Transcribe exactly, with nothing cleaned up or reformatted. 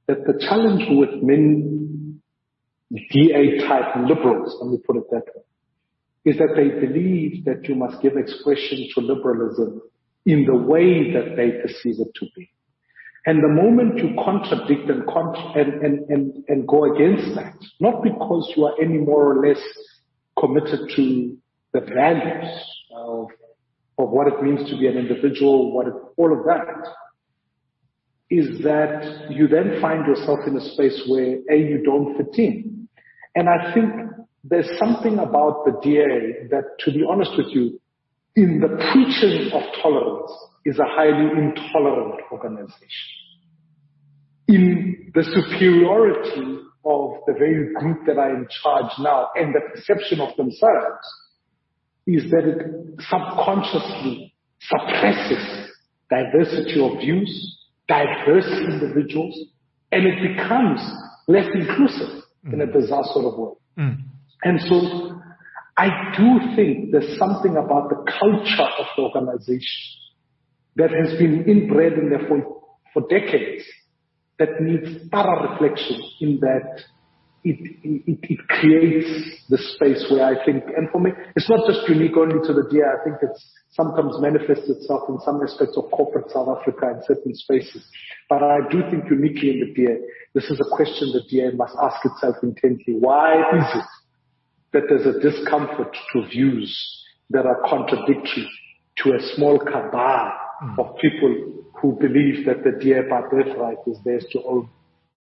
that the challenge with many D A-type liberals, let me put it that way, is that they believe that you must give expression to liberalism in the way that they perceive it to be. And the moment you contradict and, con- and, and, and, and go against that, not because you are any more or less committed to the values of, of what it means to be an individual, what it, all of that, is that you then find yourself in a space where, A, you don't fit in. And I think there's something about the D A that, to be honest with you, in the preaching of tolerance, is a highly intolerant organization. In the superiority of the very group that are in charge now and the perception of themselves, is that it subconsciously suppresses diversity of views, diverse individuals, and it becomes less inclusive mm. in a bizarre sort of way. Mm. And so I do think there's something about the culture of the organization that has been inbred in there for, for decades that needs thorough reflection, in that it, it, it creates the space where I think, and for me, it's not just unique only to the D A. I think it's sometimes manifests itself in some aspects of corporate South Africa in certain spaces. But I do think uniquely in the D A, this is a question the D A must ask itself intently. Why is it that there's a discomfort to views that are contradictory to a small cabal mm. of people who believe that the D A by birthright is theirs to own?